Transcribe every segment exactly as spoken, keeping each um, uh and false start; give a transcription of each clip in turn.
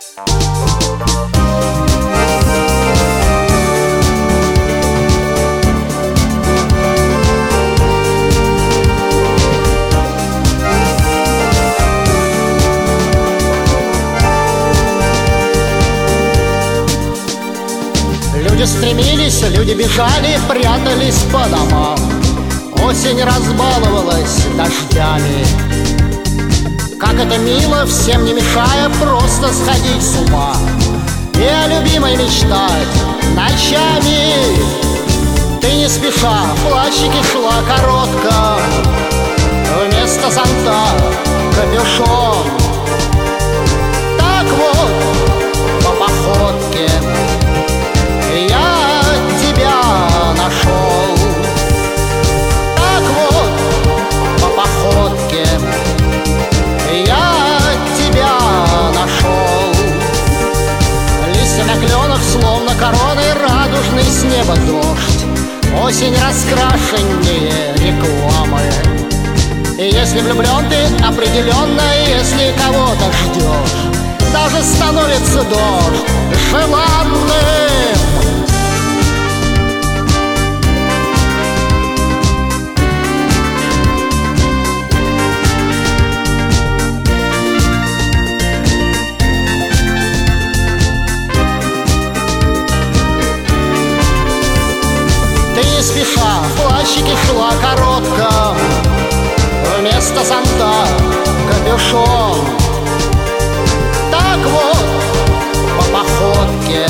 Люди стремились, люди бежали, прятались по домам. Осень разбаловалась дождями. Как это мило, всем не мешая просто сходить с ума и о любимой мечтать ночами. Ты не спеша, в плащике шла коротко, вместо зонта капюшон. Так вот, по походке я тебя нашел. Так вот, по походке я тебя нашел. Листья на кленах, словно короны, радужный с неба дождь. Осень раскрашеннее рекламы. И если влюблен ты определенно, если кого-то ждешь, даже становится дождь желанным. Ты не спеша, в плащике шла коротко, вместо зонта капюшон. Так вот, по походке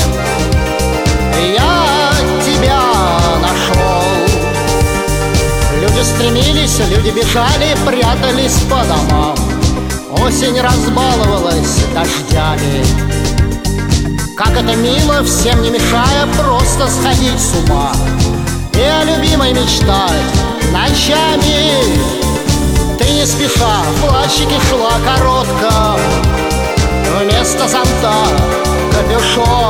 я тебя нашел. Люди стремились, люди бежали, прятались по домам. Осень разбаловалась дождями. Как это мило, всем не мешая просто сходить с ума и о любимой мечтать ночами. Ты не спеша, в плащике шла коротко, вместо зонта капюшон.